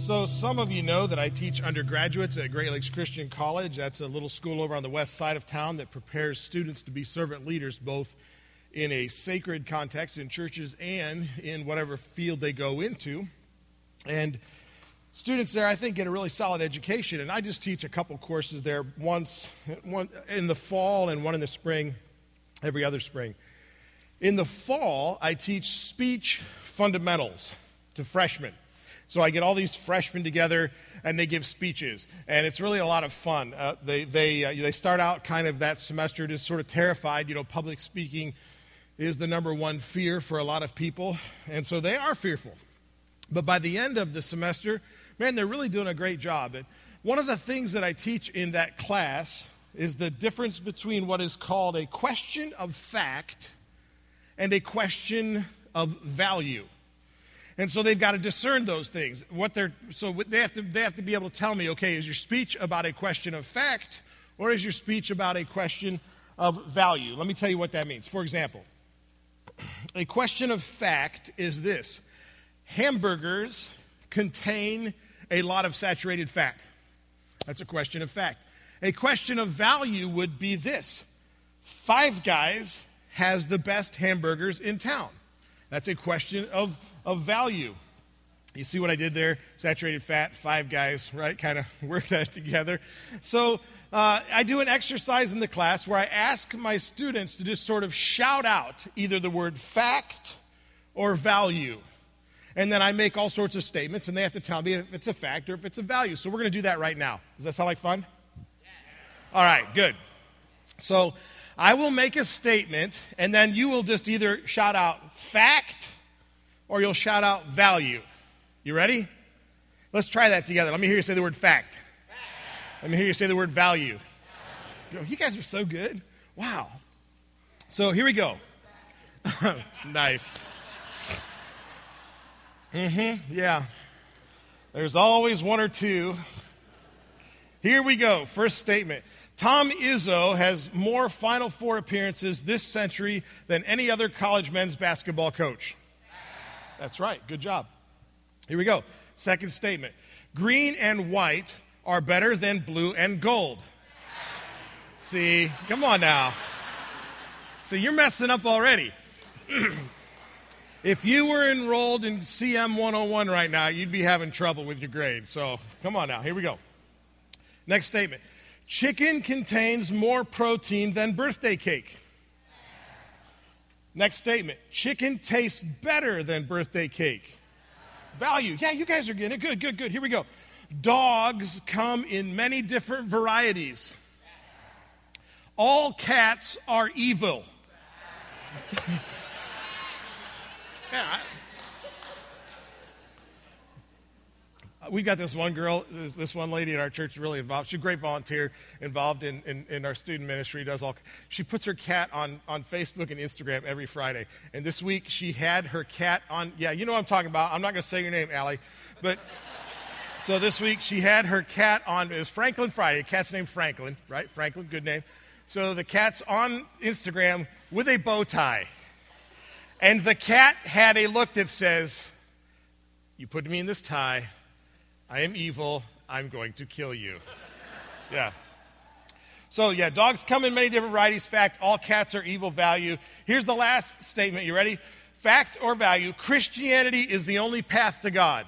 So some of you know that I teach undergraduates at Great Lakes Christian College. That's a little school over on the west side of town that prepares students to be servant leaders, both in a sacred context in churches and in whatever field they go into. And students there, I think, get a really solid education. And I just teach a couple courses there, one in the fall and one in the spring, every other spring. In the fall, I teach speech fundamentals to freshmen. So I get all these freshmen together, and they give speeches, and it's really a lot of fun. They start out kind of that semester just sort of terrified. You know, public speaking is the number one fear for a lot of people, and so they are fearful. But by the end of the semester, man, they're really doing a great job. And one of the things that I teach in that class is the difference between what is called a question of fact and a question of value. And so they've got to discern those things. They have to be able to tell me, okay, is your speech about a question of fact or is your speech about a question of value? Let me tell you what that means. For example, a question of fact is this: hamburgers contain a lot of saturated fat. That's a question of fact. A question of value would be this: Five Guys has the best hamburgers in town. That's a question of value. You see what I did there? Saturated fat, Five Guys, right? Kind of work that together. So I do an exercise in the class where I ask my students to just sort of shout out either the word fact or value. And then I make all sorts of statements, and they have to tell me if it's a fact or if it's a value. So we're going to do that right now. Does that sound like fun? Yeah. All right, good. So I will make a statement, and then you will just either shout out fact or you'll shout out value. You ready? Let's try that together. Let me hear you say the word fact. Let me hear you say the word value. You guys are so good. Wow. So here we go. Nice. Yeah. There's always one or two. Here we go. First statement. Tom Izzo has more Final Four appearances this century than any other college men's basketball coach. That's right. Good job. Here we go. Second statement. Green and white are better than blue and gold. See, come on now. See, you're messing up already. If you were enrolled in CM 101 right now, you'd be having trouble with your grades. So come on now. Here we go. Next statement. Chicken contains more protein than birthday cake. Next statement. Chicken tastes better than birthday cake. Value. Yeah, you guys are getting it. Good. Here we go. Dogs come in many different varieties. All cats are evil. Yeah. We've got this one girl, this one lady in our church really involved. She's a great volunteer involved in our student ministry. She puts her cat on Facebook and Instagram every Friday. And this week she had her cat on, yeah, you know what I'm talking about. I'm not going to say your name, Allie. But so this week she had her cat on, it was Franklin Friday. The cat's named Franklin, right? Franklin, good name. So the cat's on Instagram with a bow tie. And the cat had a look that says, "You put me in this tie. I am evil. I'm going to kill you." Yeah. So, yeah, dogs come in many different varieties. Fact, all cats are evil. Value. Here's the last statement. You ready? Fact or value, Christianity is the only path to God.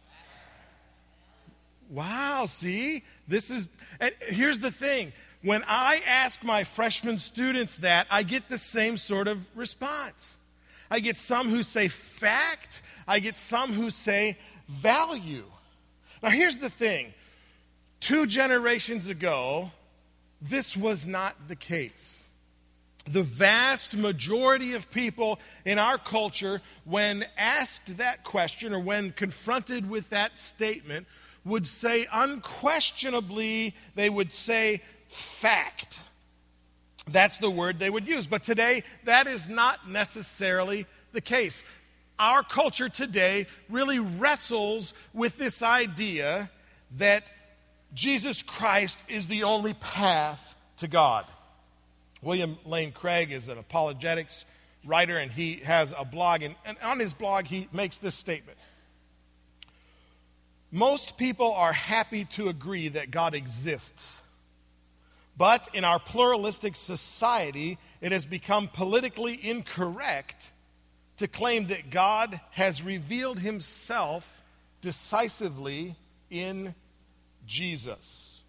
Wow, see? And here's the thing. When I ask my freshman students that, I get the same sort of response. I get some who say fact. I get some who say value. Now, here's the thing. 2 generations ago, this was not the case. The vast majority of people in our culture, when asked that question or when confronted with that statement, would say unquestionably, they would say fact. That's the word they would use. But today, that is not necessarily the case. Our culture today really wrestles with this idea that Jesus Christ is the only path to God. William Lane Craig is an apologetics writer, and he has a blog. And on his blog, he makes this statement. Most people are happy to agree that God exists. But in our pluralistic society, it has become politically incorrect to claim that God has revealed himself decisively in Jesus.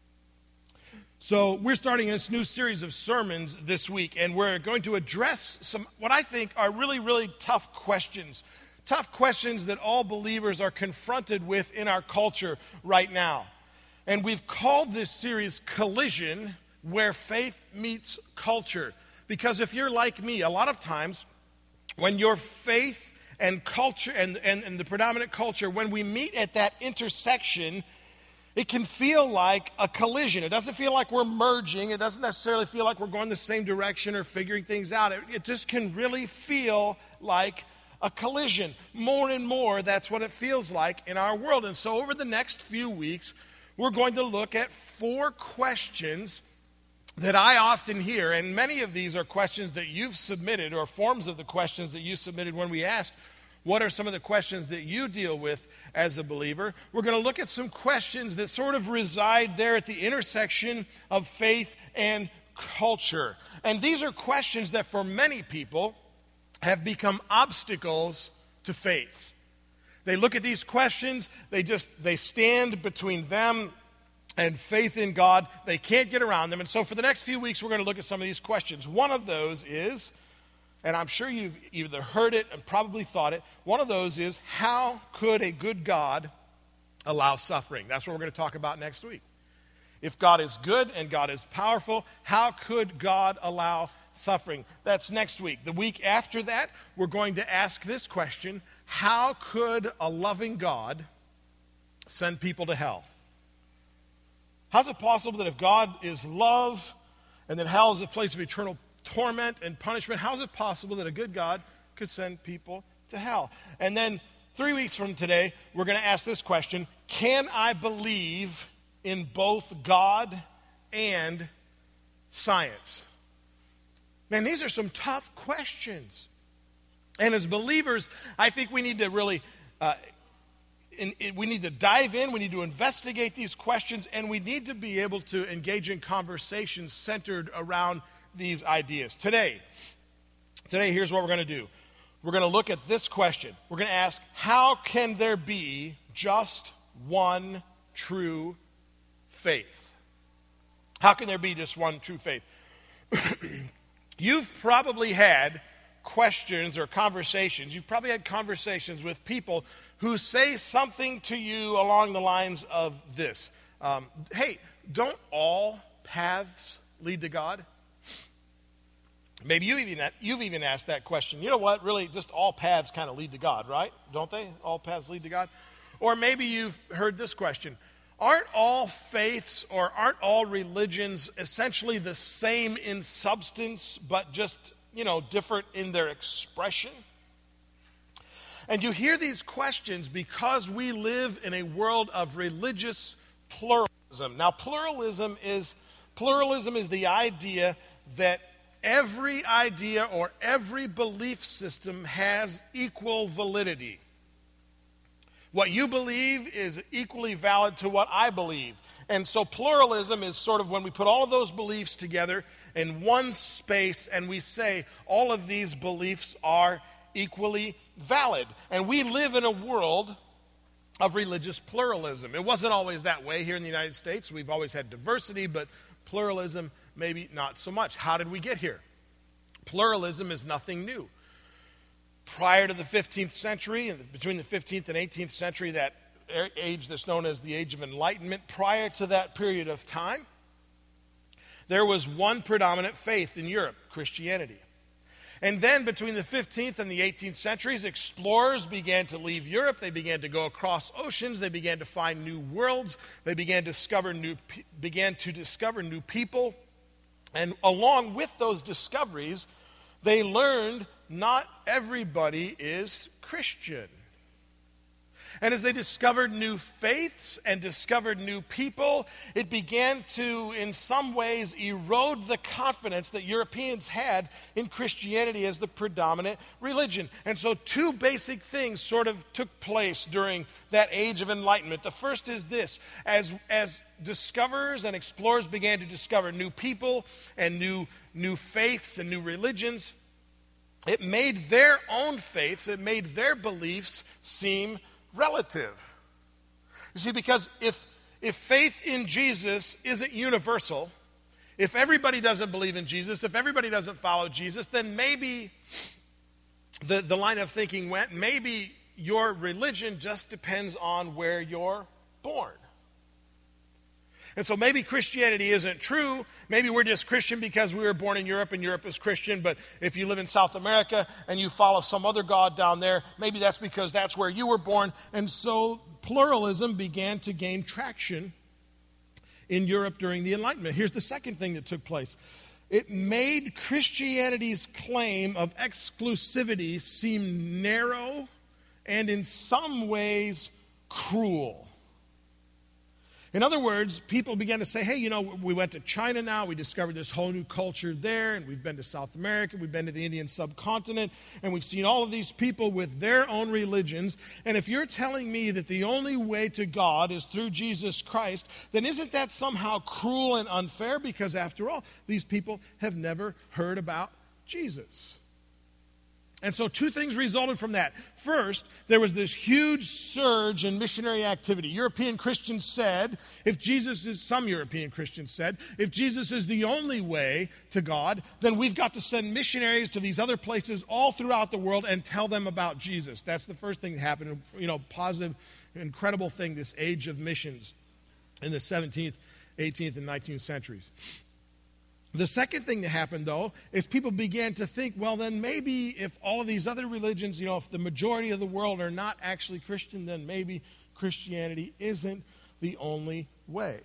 So we're starting this new series of sermons this week, and we're going to address some what I think are really, really tough questions. Tough questions that all believers are confronted with in our culture right now. And we've called this series Collision, Where Faith Meets Culture. Because if you're like me, a lot of times when your faith and culture and the predominant culture, when we meet at that intersection, it can feel like a collision. It doesn't feel like we're merging. It doesn't necessarily feel like we're going the same direction or figuring things out. It just can really feel like a collision. More and more, that's what it feels like in our world. And so over the next few weeks, we're going to look at 4 questions that I often hear, and many of these are questions that you've submitted or forms of the questions that you submitted when we asked, what are some of the questions that you deal with as a believer? We're going to look at some questions that sort of reside there at the intersection of faith and culture. And these are questions that for many people have become obstacles to faith. They look at these questions, they stand between them and faith in God. They can't get around them. And so for the next few weeks, we're going to look at some of these questions. One of those is, and I'm sure you've either heard it and probably thought it, one of those is, how could a good God allow suffering? That's what we're going to talk about next week. If God is good and God is powerful, how could God allow suffering? That's next week. The week after that, we're going to ask this question: how could a loving God send people to hell? How's it possible that if God is love and that hell is a place of eternal torment and punishment, how is it possible that a good God could send people to hell? And then 3 weeks from today, we're going to ask this question: can I believe in both God and science? Man, these are some tough questions. And as believers, I think we need to really, we need to dive in, we need to investigate these questions, and we need to be able to engage in conversations centered around these ideas. Today, here's what we're going to do. We're going to look at this question. We're going to ask, how can there be just one true faith? How can there be just one true faith? You've probably had questions or conversations. You've probably had conversations with people who say something to you along the lines of this. Hey, don't all paths lead to God? Maybe you've even asked that question. You know what? Really, just all paths kind of lead to God, right? Don't they? All paths lead to God. Or maybe you've heard this question. Aren't all faiths or aren't all religions essentially the same in substance, but just, different in their expression? And you hear these questions because we live in a world of religious pluralism. Now, pluralism is the idea that every idea or every belief system has equal validity. What you believe is equally valid to what I believe. And so pluralism is sort of when we put all of those beliefs together in one space and we say all of these beliefs are equally valid. And we live in a world of religious pluralism. It wasn't always that way here in the United States. We've always had diversity, but pluralism maybe not so much. How did we get here? Pluralism is nothing new. Prior to the 15th century, between the 15th and 18th century, that age that's known as the Age of Enlightenment, prior to that period of time, there was one predominant faith in Europe, Christianity. And then between the 15th and the 18th centuries, explorers began to leave Europe. They began to go across oceans. They began to find new worlds. They began to discover new people. And along with those discoveries, they learned not everybody is Christian. And as they discovered new faiths and discovered new people, it began to, in some ways, erode the confidence that Europeans had in Christianity as the predominant religion. And so two basic things sort of took place during that age of enlightenment. The first is this: as discoverers and explorers began to discover new people and new faiths and new religions, it made their own faiths, it made their beliefs seem relative. You see, because if faith in Jesus isn't universal, if everybody doesn't believe in Jesus, if everybody doesn't follow Jesus, then maybe the line of thinking went, maybe your religion just depends on where you're born. And so maybe Christianity isn't true. Maybe we're just Christian because we were born in Europe and Europe is Christian. But if you live in South America and you follow some other god down there, maybe that's because that's where you were born. And so pluralism began to gain traction in Europe during the Enlightenment. Here's the second thing that took place. It made Christianity's claim of exclusivity seem narrow and in some ways cruel. In other words, people began to say, hey, we went to China now, we discovered this whole new culture there, and we've been to South America, we've been to the Indian subcontinent, and we've seen all of these people with their own religions, and if you're telling me that the only way to God is through Jesus Christ, then isn't that somehow cruel and unfair? Because after all, these people have never heard about Jesus. And so two things resulted from that. First, there was this huge surge in missionary activity. European Christians said, some European Christians said, if Jesus is the only way to God, then we've got to send missionaries to these other places all throughout the world and tell them about Jesus. That's the first thing that happened, positive, incredible thing, this age of missions in the 17th, 18th, and 19th centuries. The second thing that happened, though, is people began to think, well, then maybe if all of these other religions, if the majority of the world are not actually Christian, then maybe Christianity isn't the only way.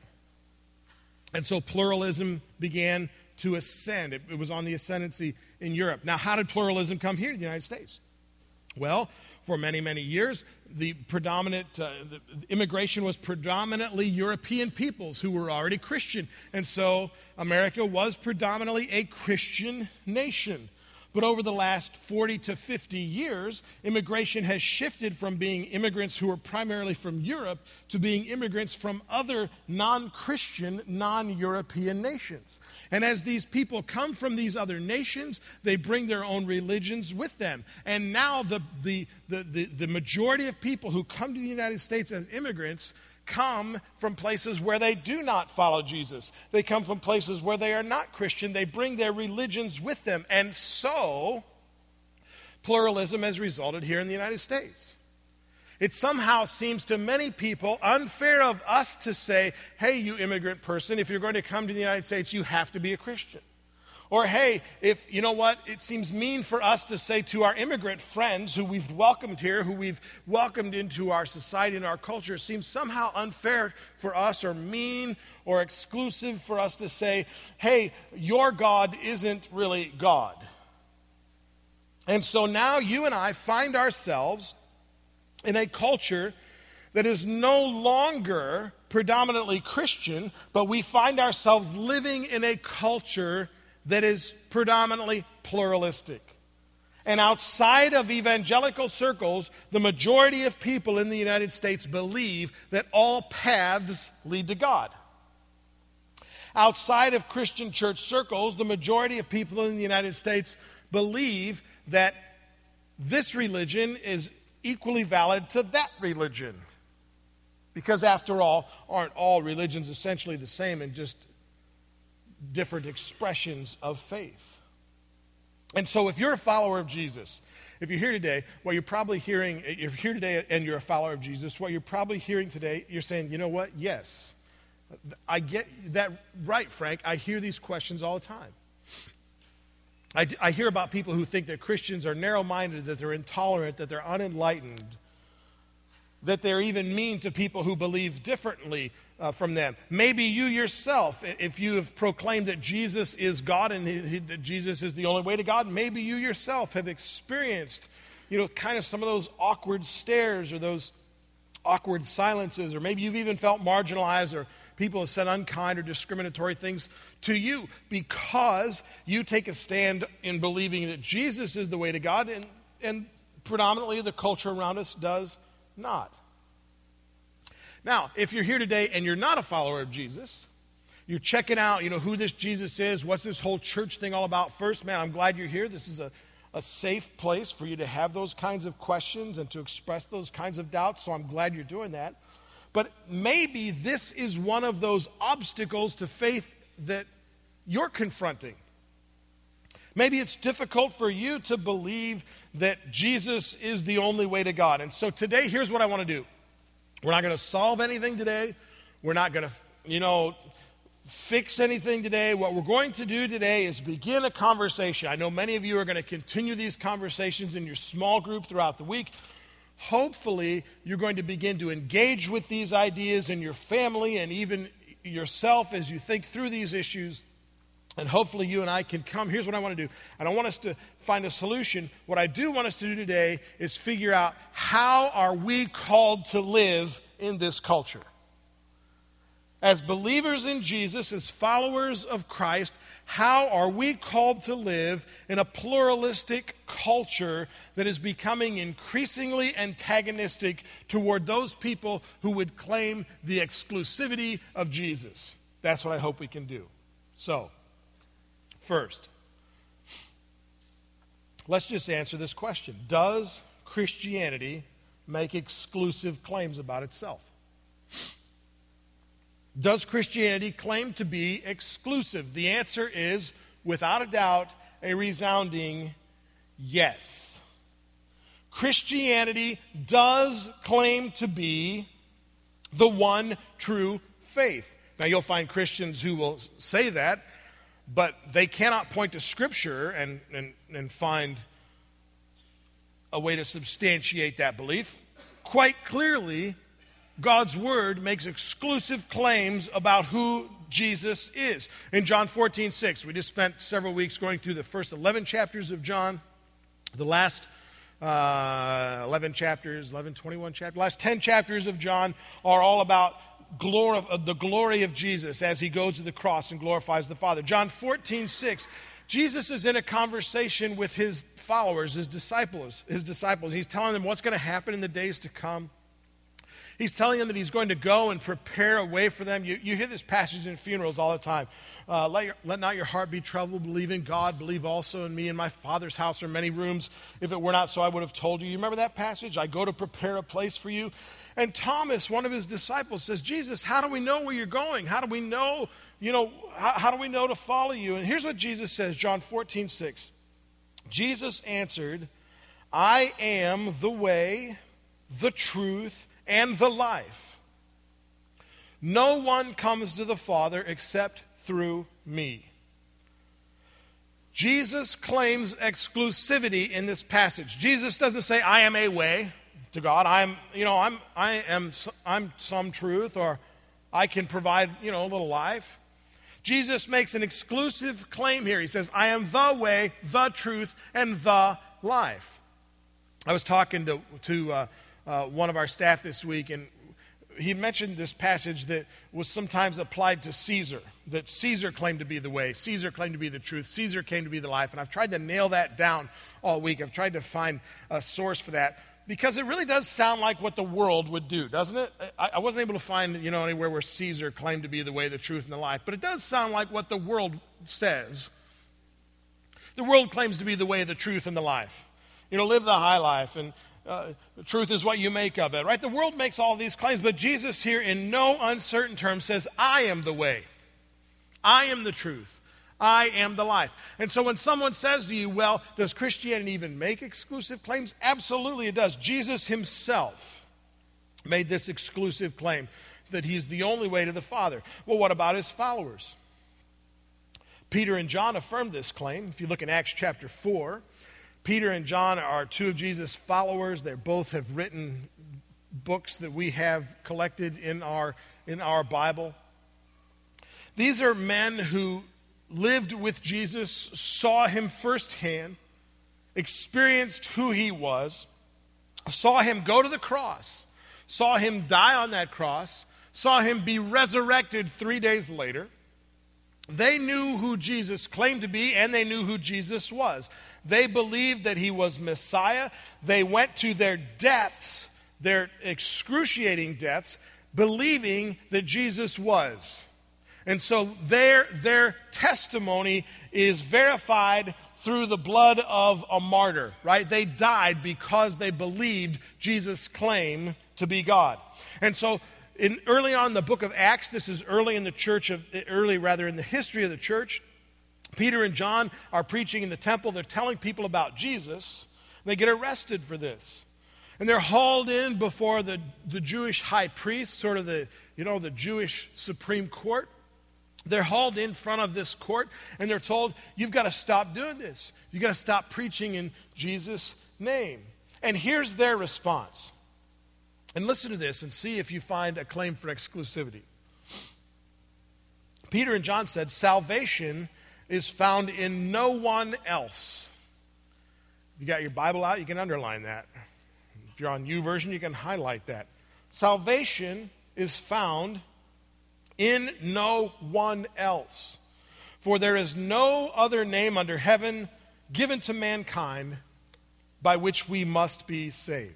And so pluralism began to ascend. It was on the ascendancy in Europe. Now, how did pluralism come here to the United States? Well, for many, many years, the immigration was predominantly European peoples who were already Christian. And so America was predominantly a Christian nation. But over the last 40 to 50 years, immigration has shifted from being immigrants who were primarily from Europe to being immigrants from other non-Christian, non-European nations. And as these people come from these other nations, they bring their own religions with them. And now the majority of people who come to the United States as immigrants come from places where they do not follow Jesus. They come from places where they are not Christian. They bring their religions with them. And so, pluralism has resulted here in the United States. It somehow seems to many people unfair of us to say, hey, you immigrant person, if you're going to come to the United States, you have to be a Christian. Or, hey, it seems mean for us to say to our immigrant friends who we've welcomed here, who we've welcomed into our society and our culture, it seems somehow unfair for us or mean or exclusive for us to say, hey, your God isn't really God. And so now you and I find ourselves in a culture that is no longer predominantly Christian, but we find ourselves living in a culture that is predominantly pluralistic. And outside of evangelical circles, the majority of people in the United States believe that all paths lead to God. Outside of Christian church circles, the majority of people in the United States believe that this religion is equally valid to that religion. Because after all, aren't all religions essentially the same and just different expressions of faith? And so if you're a follower of Jesus, if you're here today, what you're probably hearing, if you're here today and you're a follower of Jesus, what you're probably hearing today, you're saying, you know what? Yes, I get that right, Frank. I hear these questions all the time. I hear about people who think that Christians are narrow-minded, that they're intolerant, that they're unenlightened, that they're even mean to people who believe differently from them. Maybe you yourself, if you have proclaimed that Jesus is God and that Jesus is the only way to God, maybe you yourself have experienced, kind of some of those awkward stares or those awkward silences, or maybe you've even felt marginalized, or people have said unkind or discriminatory things to you because you take a stand in believing that Jesus is the way to God, and predominantly the culture around us does not. Now, if you're here today and you're not a follower of Jesus, you're checking out, who this Jesus is, what's this whole church thing all about. First, man, I'm glad you're here. This is a safe place for you to have those kinds of questions and to express those kinds of doubts, so I'm glad you're doing that. But maybe this is one of those obstacles to faith that you're confronting. Maybe it's difficult for you to believe that Jesus is the only way to God. And so today, here's what I want to do. We're not going to solve anything today. We're not going to, fix anything today. What we're going to do today is begin a conversation. I know many of you are going to continue these conversations in your small group throughout the week. Hopefully, you're going to begin to engage with these ideas in your family and even yourself as you think through these issues. And hopefully you and I can come. Here's what I want to do. I don't want us to find a solution. What I do want us to do today is figure out, how are we called to live in this culture? As believers in Jesus, as followers of Christ, how are we called to live in a pluralistic culture that is becoming increasingly antagonistic toward those people who would claim the exclusivity of Jesus? That's what I hope we can do. So, first, let's just answer this question. Does Christianity make exclusive claims about itself? Does Christianity claim to be exclusive? The answer is, without a doubt, a resounding yes. Christianity does claim to be the one true faith. Now, you'll find Christians who will say that, but they cannot point to Scripture and find a way to substantiate that belief. Quite clearly, God's Word makes exclusive claims about who Jesus is. In John 14:6, we just spent several weeks going through the first 11 chapters of John. The last 11 chapters, 21 chapters, last 10 chapters of John are all about the glory of Jesus as he goes to the cross and glorifies the Father. John 14:6, Jesus is in a conversation with his followers, his disciples. He's telling them what's going to happen in the days to come. He's telling them that he's going to go and prepare a way for them. You hear this passage in funerals all the time. Let not your heart be troubled. Believe in God. Believe also in me. In my Father's house are many rooms. If it were not so, I would have told you. You remember that passage? I go to prepare a place for you. And Thomas, one of his disciples, says, Jesus, how do we know where you're going? How do we know, how do we know to follow you? And here's what Jesus says, John 14:6. Jesus answered, I am the way, the truth, and the life. No one comes to the Father except through me. Jesus claims exclusivity in this passage. Jesus doesn't say, I am a way to God. I'm some truth, or I can provide, a little life. Jesus makes an exclusive claim here. He says, I am the way, the truth, and the life. I was talking to one of our staff this week, and he mentioned this passage that was sometimes applied to Caesar, that Caesar claimed to be the way, Caesar claimed to be the truth, Caesar claimed to be the life. And I've tried to nail that down all week. I've tried to find a source for that, because it really does sound like what the world would do, doesn't it? I wasn't able to find, anywhere where Caesar claimed to be the way, the truth, and the life, but it does sound like what the world says. The world claims to be the way, the truth, and the life. Live the high life, and the truth is what you make of it, right? The world makes all these claims, but Jesus here in no uncertain terms says, I am the way. I am the truth. I am the life. And so when someone says to you, well, does Christianity even make exclusive claims? Absolutely it does. Jesus himself made this exclusive claim that he's the only way to the Father. Well, what about his followers? Peter and John affirmed this claim. If you look in Acts chapter 4, Peter and John are two of Jesus' followers. They both have written books that we have collected in our Bible. These are men who lived with Jesus, saw him firsthand, experienced who he was, saw him go to the cross, saw him die on that cross, saw him be resurrected 3 days later. They knew who Jesus claimed to be, and they knew who Jesus was. They believed that he was Messiah. They went to their deaths, their excruciating deaths, believing that Jesus was. And so their testimony is verified through the blood of a martyr, right? They died because they believed Jesus' claim to be God. And so early on in the book of Acts, this is early in the in the history of the church, Peter and John are preaching in the temple. They're telling people about Jesus. They get arrested for this. And they're hauled in before the Jewish high priest, sort of the Jewish Supreme Court. They're hauled in front of this court, and they're told, you've got to stop doing this. You've got to stop preaching in Jesus' name. And here's their response. And listen to this and see if you find a claim for exclusivity. Peter and John said, salvation is found in no one else. If you got your Bible out, you can underline that. If you're on YouVersion, you can highlight that. Salvation is found in no one else. For there is no other name under heaven given to mankind by which we must be saved.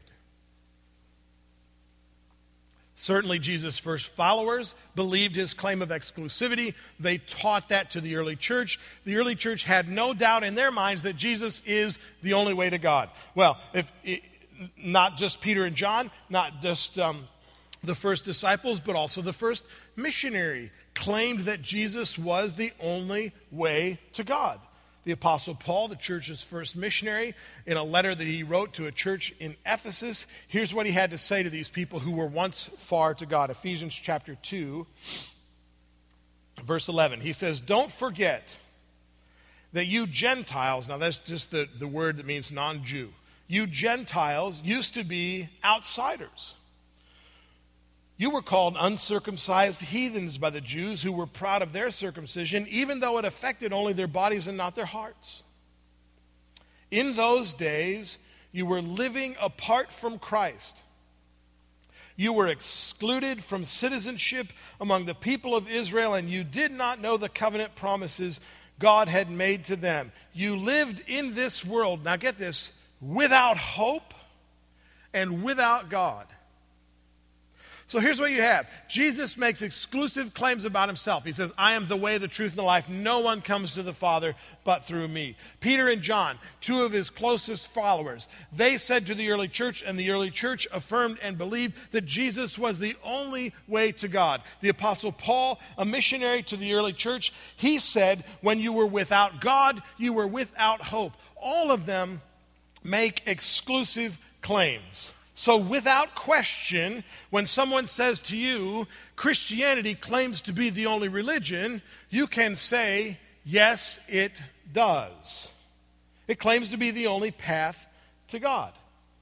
Certainly, Jesus' first followers believed his claim of exclusivity. They taught that to the early church. The early church had no doubt in their minds that Jesus is the only way to God. Well, not just Peter and John, not just the first disciples, but also the first missionary claimed that Jesus was the only way to God. The Apostle Paul, the church's first missionary, in a letter that he wrote to a church in Ephesus, here's what he had to say to these people who were once far to God. Ephesians chapter 2, verse 11. He says, don't forget that you Gentiles, now that's just the word that means non-Jew. You Gentiles used to be outsiders. You were called uncircumcised heathens by the Jews who were proud of their circumcision, even though it affected only their bodies and not their hearts. In those days, you were living apart from Christ. You were excluded from citizenship among the people of Israel, and you did not know the covenant promises God had made to them. You lived in this world, now get this, without hope and without God. So here's what you have. Jesus makes exclusive claims about himself. He says, I am the way, the truth, and the life. No one comes to the Father but through me. Peter and John, two of his closest followers, they said to the early church, and the early church affirmed and believed that Jesus was the only way to God. The Apostle Paul, a missionary to the early church, he said, when you were without God, you were without hope. All of them make exclusive claims. So without question, when someone says to you, Christianity claims to be the only religion, you can say, yes, it does. It claims to be the only path to God.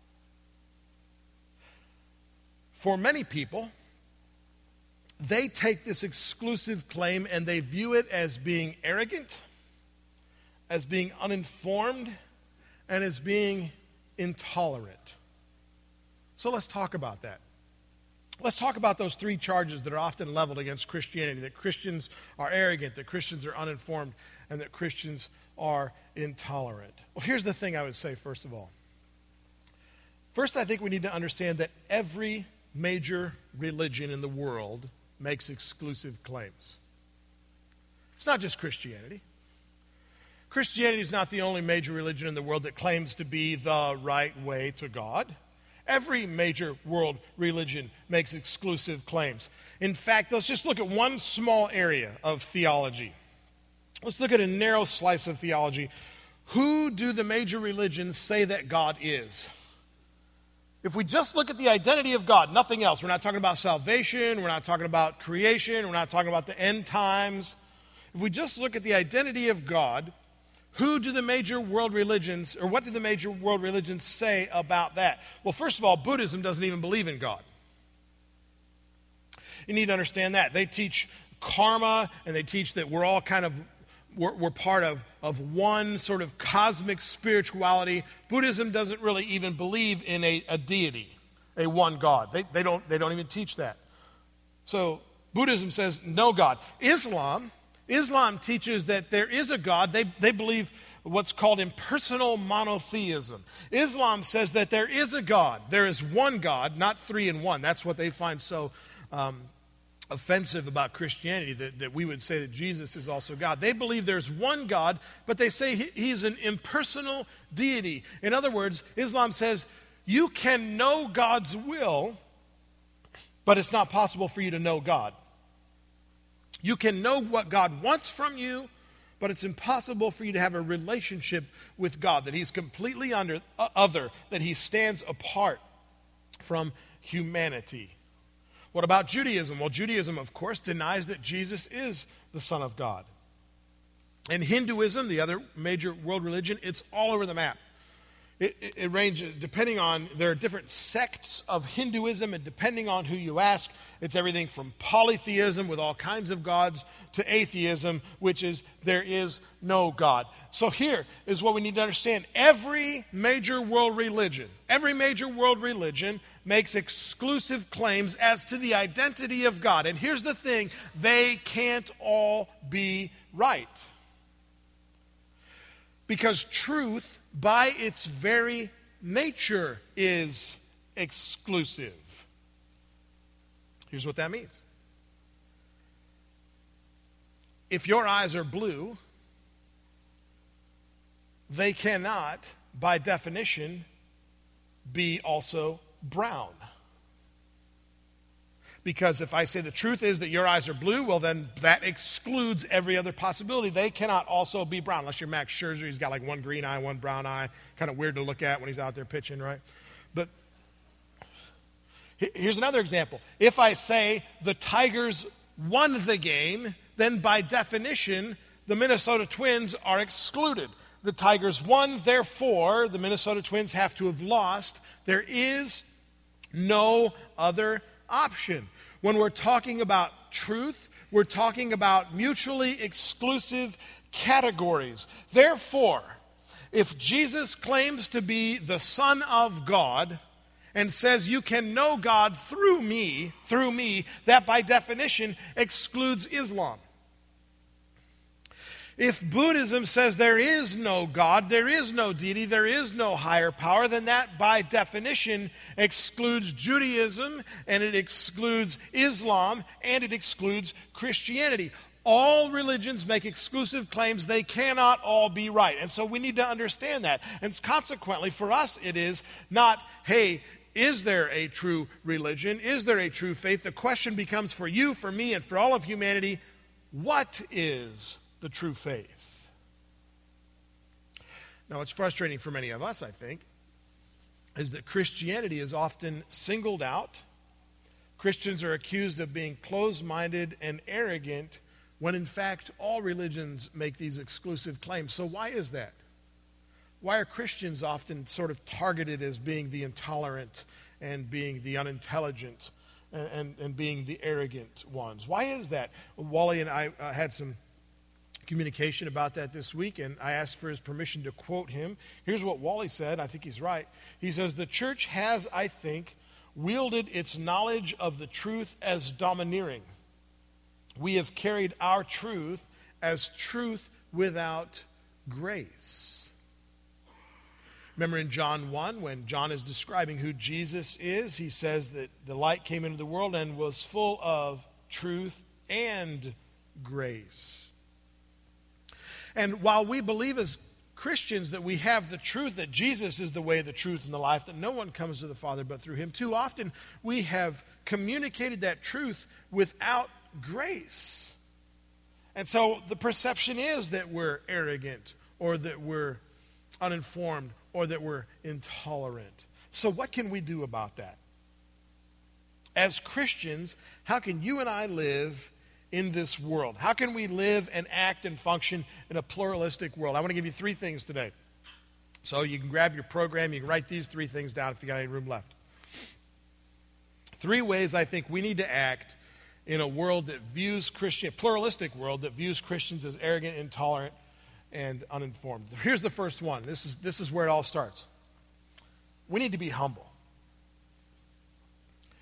For many people, they take this exclusive claim and they view it as being arrogant, as being uninformed, and as being intolerant. So let's talk about that. Let's talk about those three charges that are often leveled against Christianity, that Christians are arrogant, that Christians are uninformed, and that Christians are intolerant. Well, here's the thing I would say, first of all. First, I think we need to understand that every major religion in the world makes exclusive claims. It's not just Christianity. Christianity is not the only major religion in the world that claims to be the right way to God. Every major world religion makes exclusive claims. In fact, let's just look at one small area of theology. Let's look at a narrow slice of theology. Who do the major religions say that God is? If we just look at the identity of God, nothing else. We're not talking about salvation. We're not talking about creation. We're not talking about the end times. If we just look at the identity of God, who do the major world religions, or what do the major world religions say about that? Well, first of all, Buddhism doesn't even believe in God. You need to understand that. They teach karma, and they teach that we're all kind of, we're part of one sort of cosmic spirituality. Buddhism doesn't really even believe in a deity. a one God. They don't even teach that. So Buddhism says no God. Islam teaches that there is a God. They believe what's called impersonal monotheism. Islam says that there is a God. There is one God, not three in one. That's what they find so offensive about Christianity, that we would say that Jesus is also God. They believe there's one God, but they say he's an impersonal deity. In other words, Islam says you can know God's will, but it's not possible for you to know God. You can know what God wants from you, but it's impossible for you to have a relationship with God, that he's completely other, that he stands apart from humanity. What about Judaism? Well, Judaism, of course, denies that Jesus is the Son of God. And Hinduism, the other major world religion, it's all over the map. It ranges, depending on, there are different sects of Hinduism, and depending on who you ask, it's everything from polytheism with all kinds of gods to atheism, which is there is no God. So here is what we need to understand. Every major world religion makes exclusive claims as to the identity of God. And here's the thing, they can't all be right. Because truth, by its very nature, is exclusive. Here's what that means. If your eyes are blue, they cannot, by definition, be also brown. Because if I say the truth is that your eyes are blue, well then that excludes every other possibility. They cannot also be brown, unless you're Max Scherzer. He's got like one green eye, one brown eye. Kind of weird to look at when he's out there pitching, right? But here's another example. If I say the Tigers won the game, then by definition, the Minnesota Twins are excluded. The Tigers won, therefore, the Minnesota Twins have to have lost. There is no other option. When we're talking about truth, we're talking about mutually exclusive categories. Therefore, if Jesus claims to be the Son of God and says you can know God through me, that by definition excludes Islam. If Buddhism says there is no God, there is no deity, there is no higher power, then that by definition excludes Judaism, and it excludes Islam, and it excludes Christianity. All religions make exclusive claims. They cannot all be right. And so we need to understand that. And consequently, for us, it is not, hey, is there a true religion? Is there a true faith? The question becomes for you, for me, and for all of humanity, what is the true faith? Now, what's frustrating for many of us, I think, is that Christianity is often singled out. Christians are accused of being closed-minded and arrogant, when in fact all religions make these exclusive claims. So why is that? Why are Christians often sort of targeted as being the intolerant and being the unintelligent and being the arrogant ones? Why is that? Wally and I had some communication about that this week, and I asked for his permission to quote him. Here's what Wally said. I think he's right. He says, "The church has, I think, wielded its knowledge of the truth as domineering. We have carried our truth as truth without grace." Remember in John 1, when John is describing who Jesus is, he says that the light came into the world and was full of truth and grace. And while we believe as Christians that we have the truth, that Jesus is the way, the truth, and the life, that no one comes to the Father but through him, too often we have communicated that truth without grace. And so the perception is that we're arrogant, or that we're uninformed, or that we're intolerant. So what can we do about that? As Christians, how can you and I live in this world? How can we live and act and function in a pluralistic world? I want to give you 3 things today. So you can grab your program, you can write these 3 things down if you got any room left. 3 ways I think we need to act in a world that views pluralistic world that views Christians as arrogant, intolerant, and uninformed. Here's the first one. This is where it all starts. We need to be humble.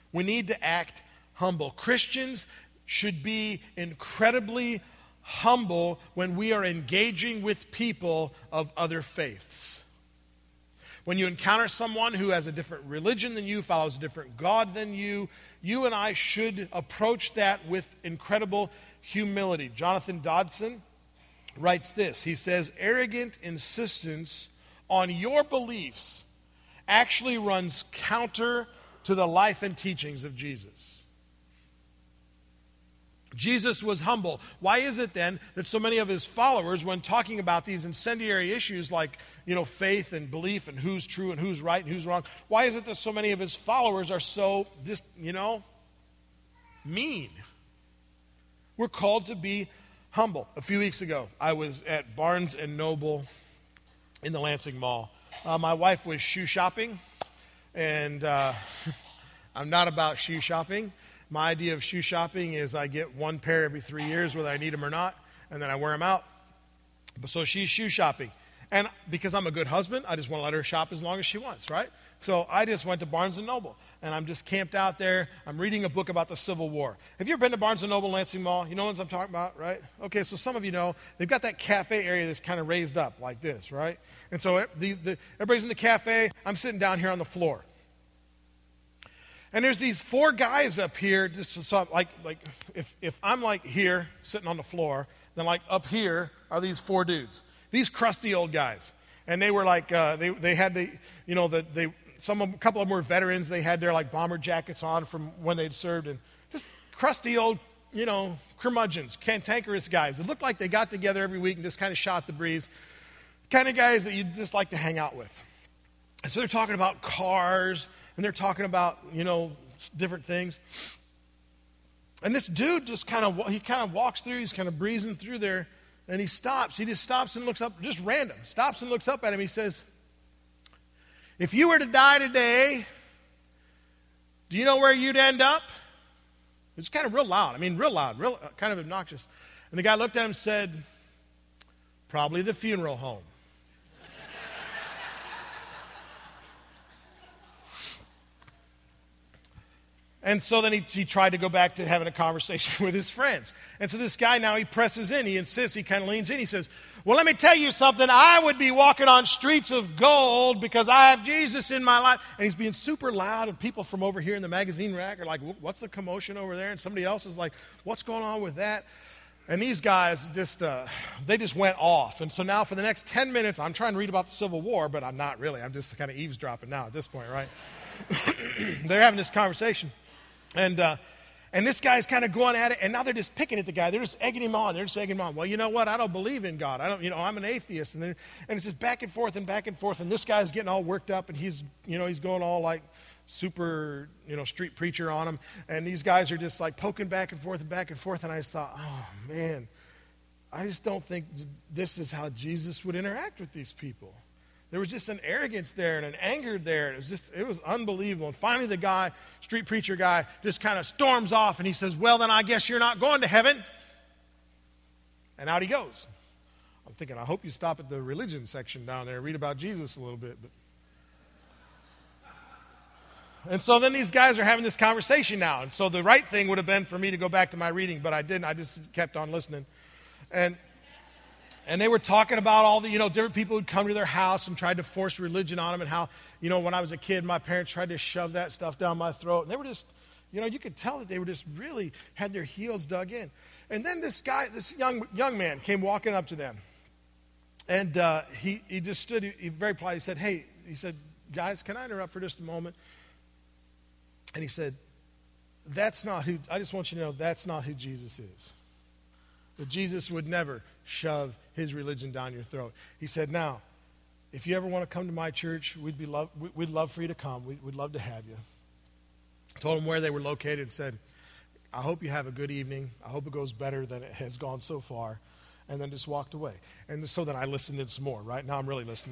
We need to act humble. Christians should be incredibly humble when we are engaging with people of other faiths. When you encounter someone who has a different religion than you, follows a different God than you, you and I should approach that with incredible humility. Jonathan Dodson writes this. He says, arrogant insistence on your beliefs actually runs counter to the life and teachings of Jesus. Jesus was humble. Why is it then that so many of his followers, when talking about these incendiary issues like, faith and belief and who's true and who's right and who's wrong, why is it that so many of his followers are so, mean? We're called to be humble. A few weeks ago, I was at Barnes & Noble in the Lansing Mall. My wife was shoe shopping, and I'm not about shoe shopping. My idea of shoe shopping is I get one pair every 3 years, whether I need them or not, and then I wear them out. So she's shoe shopping. And because I'm a good husband, I just want to let her shop as long as she wants, right? So I just went to Barnes & Noble, and I'm just camped out there. I'm reading a book about the Civil War. Have you ever been to Barnes & Noble, Lansing Mall? You know what I'm talking about, right? Okay, so some of you know, they've got that cafe area that's kind of raised up like this, right? And so everybody's in the cafe. I'm sitting down here on the floor. And there's these 4 guys up here, just so like if I'm like here, sitting on the floor, then like up here are these 4 dudes. These crusty old guys. And they were like, they had a couple of them were veterans. They had their like bomber jackets on from when they'd served, and just crusty old, curmudgeons, cantankerous guys. It looked like they got together every week and just kind of shot the breeze. Kind of guys that you'd just like to hang out with. And so they're talking about cars, and they're talking about, different things. And this dude just kind of walks through, he's kind of breezing through there, and he stops. He just stops and looks up, just random, stops and looks up at him. He says, if you were to die today, do you know where you'd end up? It's kind of real loud, real kind of obnoxious. And the guy looked at him and said, probably the funeral home. And so then he tried to go back to having a conversation with his friends. And so this guy now, he presses in, he insists, he kind of leans in, he says, well, let me tell you something. I would be walking on streets of gold because I have Jesus in my life. And he's being super loud, and people from over here in the magazine rack are like, what's the commotion over there? And somebody else is like, what's going on with that? And these guys they just went off. And so now for the next 10 minutes, I'm trying to read about the Civil War, but I'm not really. I'm just kind of eavesdropping now at this point, right? They're having this conversation. And this guy's kind of going at it, and now they're just picking at the guy. They're just egging him on. Well, you know what? I don't believe in God. I'm an atheist. And it's just back and forth. And this guy's getting all worked up, and he's going all like super, street preacher on him. And these guys are just like poking back and forth. And I just thought, oh man, I just don't think this is how Jesus would interact with these people. There was just an arrogance there and an anger there. It was unbelievable. And finally the guy, street preacher guy, just kind of storms off and he says, well, then I guess you're not going to heaven. And out he goes. I'm thinking, I hope you stop at the religion section down there and read about Jesus a little bit. And so then these guys are having this conversation now. And so the right thing would have been for me to go back to my reading, but I didn't. I just kept on listening. And they were talking about all the, different people who'd come to their house and tried to force religion on them, and how, when I was a kid, my parents tried to shove that stuff down my throat. And they were just, you could tell that they were just really had their heels dug in. And then this young man came walking up to them. And he just stood, he very politely said, hey, he said, guys, can I interrupt for just a moment? And he said, I just want you to know that's not who Jesus is. That Jesus would never shove his religion down your throat. He said, now, if you ever want to come to my church, we'd love for you to come. We'd love to have you. I told him where they were located and said, I hope you have a good evening. I hope it goes better than it has gone so far. And then just walked away. And so then I listened in some more, right? Now I'm really listening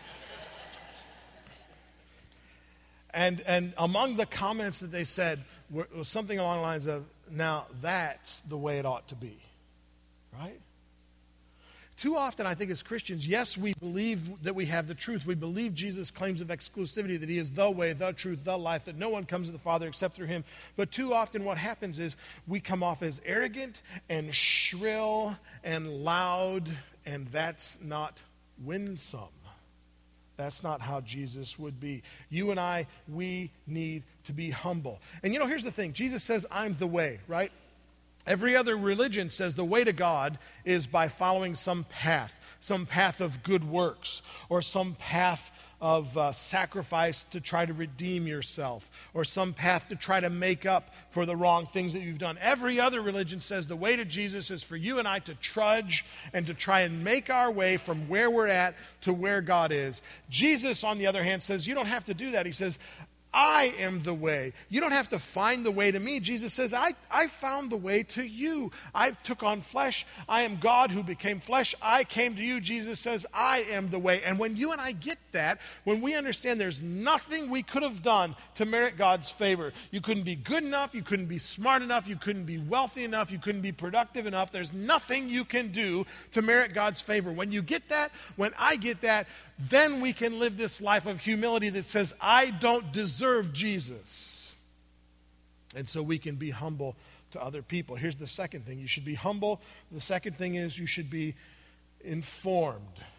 in. And among the comments that they said was something along the lines of, now that's the way it ought to be. Right? Too often, I think as Christians, yes, we believe that we have the truth. We believe Jesus' claims of exclusivity, that he is the way, the truth, the life, that no one comes to the Father except through him. But too often what happens is we come off as arrogant and shrill and loud, and that's not winsome. That's not how Jesus would be. You and I, we need to be humble. And here's the thing. Jesus says, I'm the way, right? Every other religion says the way to God is by following some path of good works, or some path of sacrifice to try to redeem yourself, or some path to try to make up for the wrong things that you've done. Every other religion says the way to Jesus is for you and I to trudge and to try and make our way from where we're at to where God is. Jesus, on the other hand, says you don't have to do that. He says, I am the way. You don't have to find the way to me. Jesus says, I found the way to you. I took on flesh. I am God who became flesh. I came to you. Jesus says, I am the way. And when you and I get that, when we understand there's nothing we could have done to merit God's favor. You couldn't be good enough. You couldn't be smart enough. You couldn't be wealthy enough. You couldn't be productive enough. There's nothing you can do to merit God's favor. When you get that, when I get that, then we can live this life of humility that says, I don't deserve Jesus. And so we can be humble to other people. Here's the second thing. You should be humble. The second thing is you should be informed.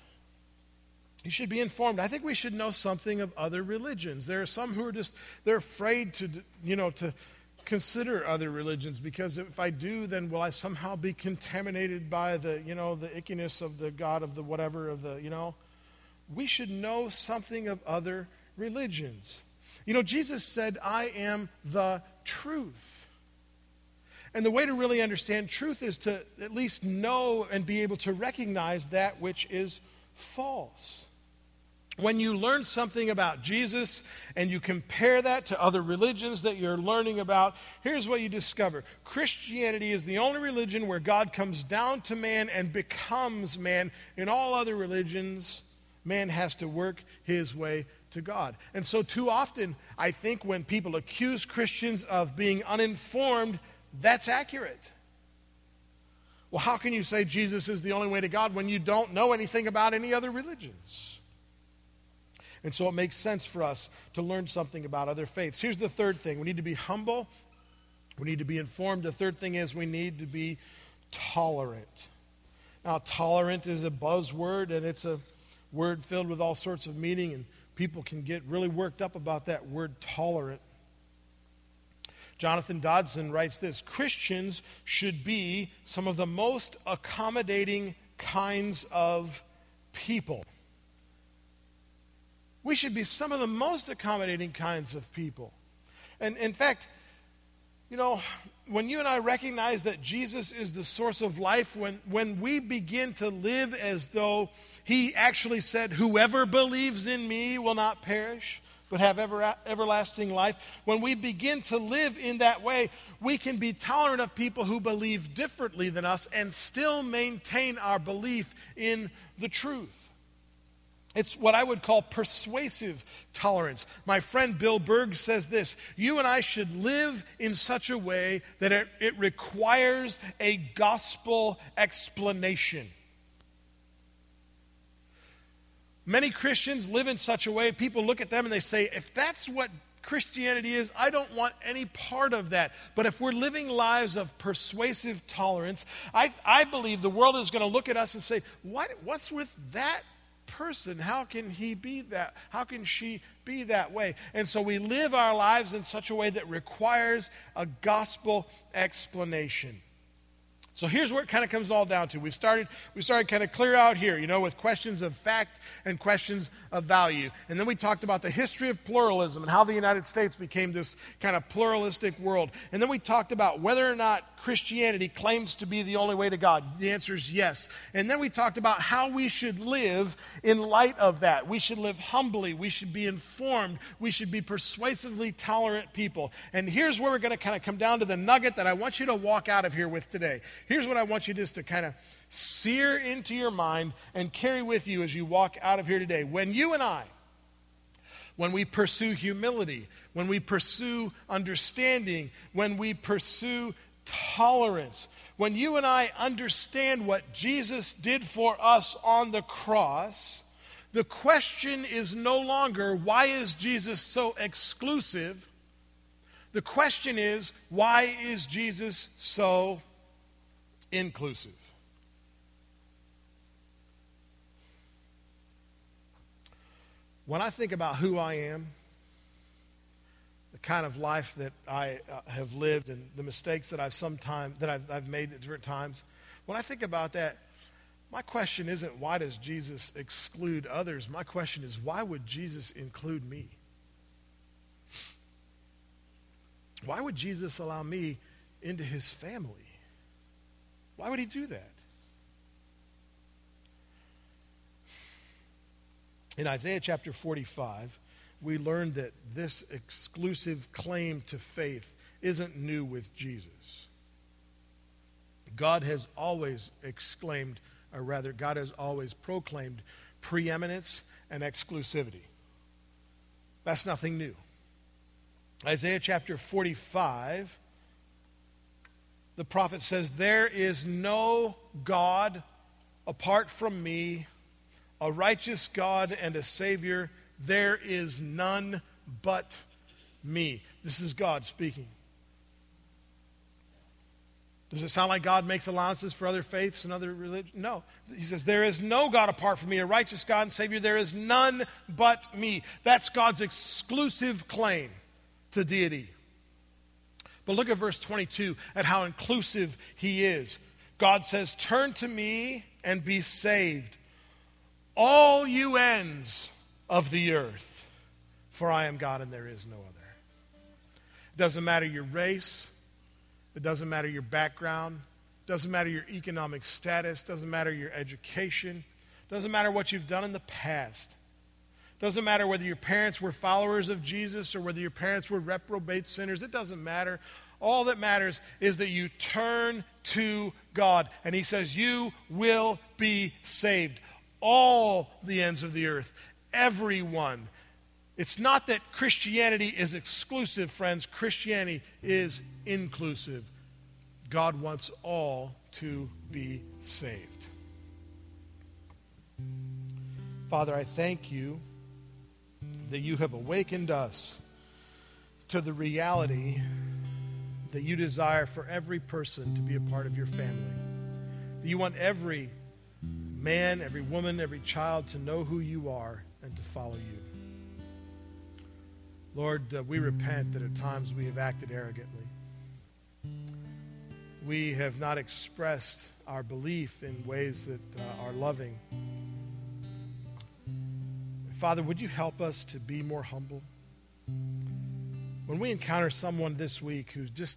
You should be informed. I think we should know something of other religions. There are some who are they're afraid to consider other religions, because if I do, then will I somehow be contaminated by the ickiness of the God of the whatever of the. We should know something of other religions. Jesus said, I am the truth. And the way to really understand truth is to at least know and be able to recognize that which is false. When you learn something about Jesus and you compare that to other religions that you're learning about, here's what you discover. Christianity is the only religion where God comes down to man and becomes man. In all other religions, man has to work his way to God. And so too often, I think when people accuse Christians of being uninformed, that's accurate. Well, how can you say Jesus is the only way to God when you don't know anything about any other religions? And so it makes sense for us to learn something about other faiths. Here's the third thing. We need to be humble. We need to be informed. The third thing is we need to be tolerant. Now, tolerant is a buzzword, and it's a word filled with all sorts of meaning, and people can get really worked up about that word tolerant. Jonathan Dodson writes this: Christians should be some of the most accommodating kinds of people. We should be some of the most accommodating kinds of people. And in fact, when you and I recognize that Jesus is the source of life, when we begin to live as though he actually said, whoever believes in me will not perish, but have everlasting life, when we begin to live in that way, we can be tolerant of people who believe differently than us and still maintain our belief in the truth. It's what I would call persuasive tolerance. My friend Bill Berg says this: you and I should live in such a way that it requires a gospel explanation. Many Christians live in such a way, people look at them and they say, if that's what Christianity is, I don't want any part of that. But if we're living lives of persuasive tolerance, I believe the world is going to look at us and say, what's with that person? How can he be that? How can she be that way? And so we live our lives in such a way that requires a gospel explanation. So here's where it kind of comes all down to. We started kind of clear out here, with questions of fact and questions of value. And then we talked about the history of pluralism and how the United States became this kind of pluralistic world. And then we talked about whether or not Christianity claims to be the only way to God. The answer is yes. And then we talked about how we should live in light of that. We should live humbly. We should be informed. We should be persuasively tolerant people. And here's where we're going to kind of come down to the nugget that I want you to walk out of here with today. Here's what I want you just to kind of sear into your mind and carry with you as you walk out of here today. When you and I, when we pursue humility, when we pursue understanding, when we pursue tolerance. When you and I understand what Jesus did for us on the cross, the question is no longer, why is Jesus so exclusive? The question is, why is Jesus so inclusive? When I think about who I am, the kind of life that I have lived, and the mistakes that I've made at different times, when I think about that, my question isn't why does Jesus exclude others? My question is, why would Jesus include me? Why would Jesus allow me into his family? Why would he do that? In Isaiah chapter 45, we learned that this exclusive claim to faith isn't new with Jesus. God has always proclaimed preeminence and exclusivity. That's nothing new. Isaiah chapter 45, the prophet says, "There is no God apart from me, a righteous God and a Savior. There is none but me." This is God speaking. Does it sound like God makes allowances for other faiths and other religions? No. He says, there is no God apart from me, a righteous God and Savior. There is none but me. That's God's exclusive claim to deity. But look at verse 22, at how inclusive he is. God says, "Turn to me and be saved, all you ends of the earth, for I am God and there is no other." It doesn't matter your race. It doesn't matter your background. It doesn't matter your economic status. It doesn't matter your education. It doesn't matter what you've done in the past. It doesn't matter whether your parents were followers of Jesus or whether your parents were reprobate sinners. It doesn't matter. All that matters is that you turn to God. And he says, you will be saved. All the ends of the earth. Everyone. It's not that Christianity is exclusive, friends. Christianity is inclusive. God wants all to be saved. Father, I thank you that you have awakened us to the reality that you desire for every person to be a part of your family. That you want every man, every woman, every child to know who you are and to follow you. Lord, we repent that at times we have acted arrogantly. We have not expressed our belief in ways that are loving. Father, would you help us to be more humble? When we encounter someone this week who just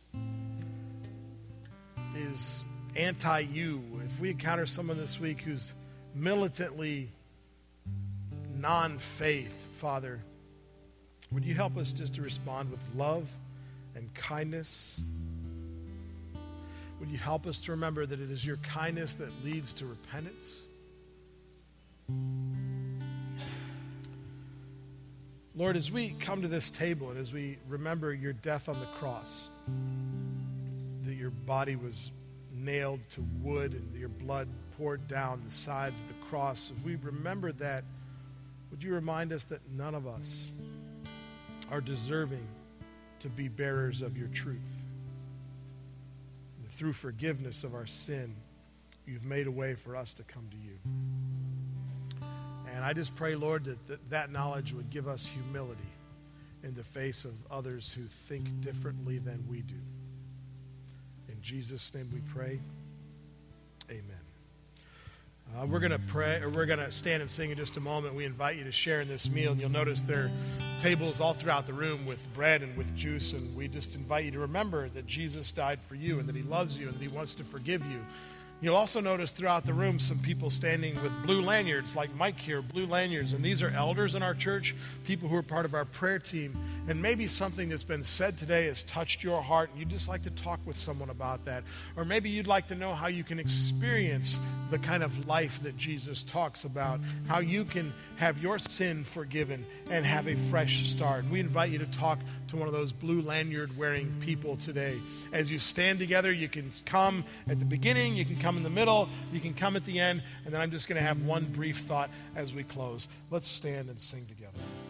is anti-you, if we encounter someone this week who's militantly non-faith, Father, would you help us just to respond with love and kindness? Would you help us to remember that it is your kindness that leads to repentance? Lord, as we come to this table and as we remember your death on the cross, that your body was nailed to wood and your blood poured down the sides of the cross, if we remember that, would you remind us that none of us are deserving to be bearers of your truth. And through forgiveness of our sin, you've made a way for us to come to you. And I just pray, Lord, that knowledge would give us humility in the face of others who think differently than we do. In Jesus' name we pray. Amen. We're going to pray, or we're going to stand and sing in just a moment. We invite you to share in this meal, and you'll notice there are tables all throughout the room with bread and with juice, and we just invite you to remember that Jesus died for you and that he loves you and that he wants to forgive you. You'll also notice throughout the room some people standing with blue lanyards, like Mike here, blue lanyards. And these are elders in our church, people who are part of our prayer team. And maybe something that's been said today has touched your heart, and you'd just like to talk with someone about that. Or maybe you'd like to know how you can experience the kind of life that Jesus talks about, how you can have your sin forgiven and have a fresh start. We invite you to talk to one of those blue lanyard-wearing people today. As you stand together, you can come at the beginning, you can come in the middle, you can come at the end, and then I'm just going to have one brief thought as we close. Let's stand and sing together.